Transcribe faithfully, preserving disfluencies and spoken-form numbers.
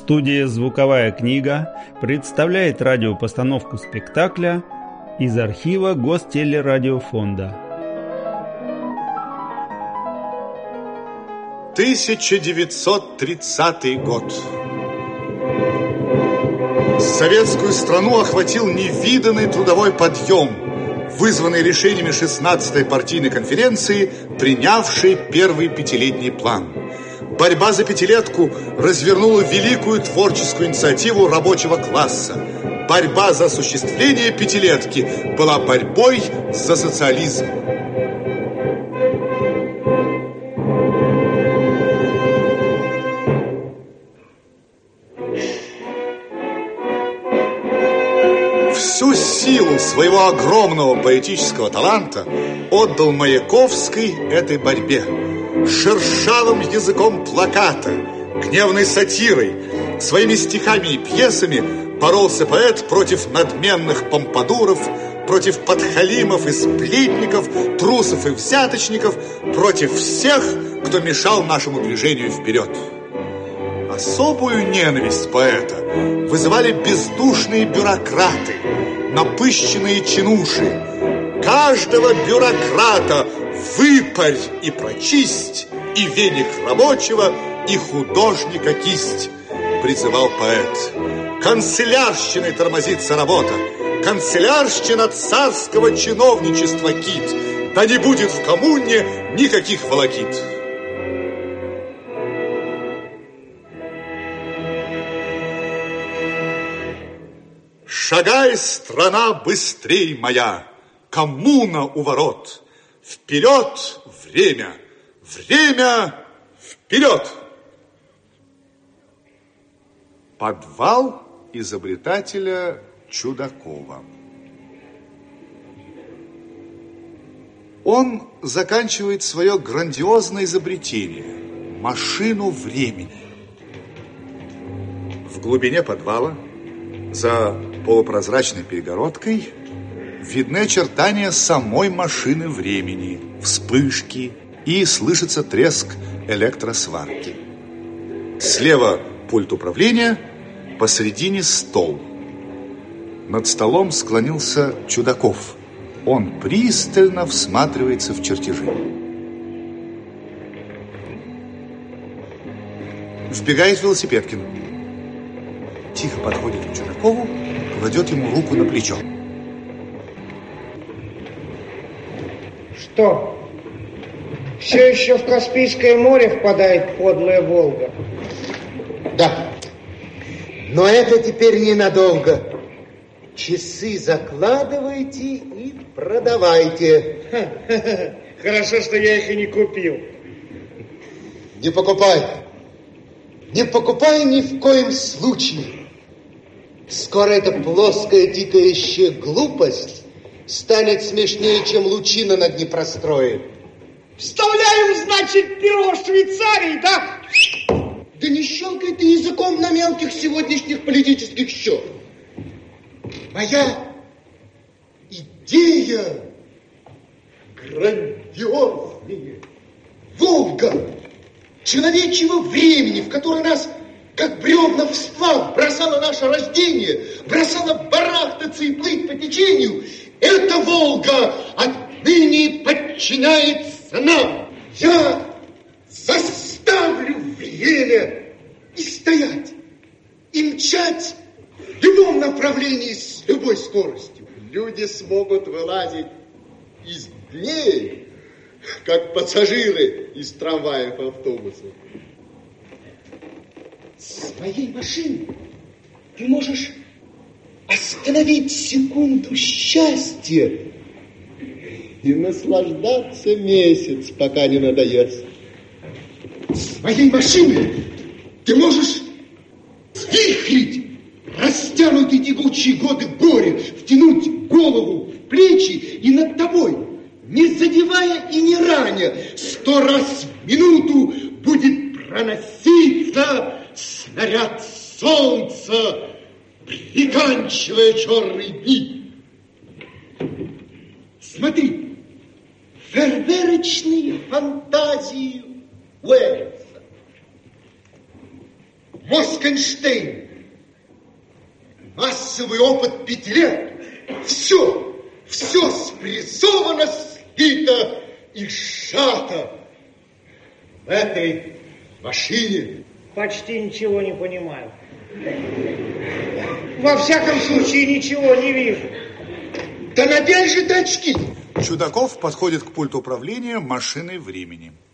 Студия «Звуковая книга» представляет радиопостановку спектакля из архива Гостелерадиофонда. тысяча девятьсот тридцатый год. Советскую страну охватил невиданный трудовой подъем, вызванный решениями шестнадцатой партийной конференции, принявшей первый пятилетний план. Борьба за пятилетку развернула великую творческую инициативу рабочего класса. Борьба за осуществление пятилетки была борьбой за социализм. Всю силу своего огромного поэтического таланта отдал Маяковский этой борьбе. Шершавым языком плаката, гневной сатирой, своими стихами и пьесами боролся поэт против надменных помпадуров, против подхалимов и сплетников, трусов и взяточников, против всех, кто мешал нашему движению вперед. Особую ненависть поэта вызывали бездушные бюрократы, напыщенные чинуши. Каждого бюрократа выпарь и прочисть, и веник рабочего, и художника кисть, призывал поэт. Канцелярщиной тормозится работа, канцелярщина царского чиновничества кит, да не будет в коммуне никаких волокит. Шагай, страна, быстрей моя, коммуна у ворот. Вперед, время, время, вперед! Подвал изобретателя Чудакова. Он заканчивает свое грандиозное изобретение – машину времени. В глубине подвала, за полупрозрачной перегородкой, видны очертания самой машины времени, вспышки, и слышится треск электросварки. Слева пульт управления, посредине стол. Над столом склонился Чудаков. Он пристально всматривается в чертежи. Вбегает Велосипедкин. Тихо подходит к Чудакову, кладет ему руку на плечо. Что? Все еще в Каспийское море впадает подлая Волга? Да. Но это теперь ненадолго. Часы закладывайте и продавайте. Хорошо, что я их и не купил. Не покупай. Не покупай ни в коем случае. Скоро эта плоская тикающая глупость станет смешнее, чем лучина над непростроем. Вставляем, значит, перо Швейцарии, да? Да не щелкай ты языком на мелких сегодняшних политических счетах. Моя идея грандиозная. Волга человечьего времени, в которой нас, как бревна в сплав, бросало наше рождение, бросало барахтаться и плыть по течению. Эта Волга отныне подчиняется нам. Я заставлю время и стоять, и мчать в любом направлении с любой скоростью. Люди смогут вылазить из дней, как пассажиры из трамваев и автобусов. С моей машины ты можешь остановить секунду счастья и наслаждаться месяц, пока не надоест. С моей машины ты можешь вихрить растянутые тягучие годы горя, втянуть голову в плечи, и над тобой, не задевая и не раня, сто раз в минуту будет проноситься снаряд солнца, приканчивая черные дни. Смотри, фейерверочные фантазии Уэллса. Москенштейн. Массовый опыт пяти лет. Все, все спрессовано, слито и сжато в этой машине. Почти ничего не понимаю. Во всяком случае, ничего не вижу. Да надень же ты очки. Чудаков подходит к пульту управления машиной времени.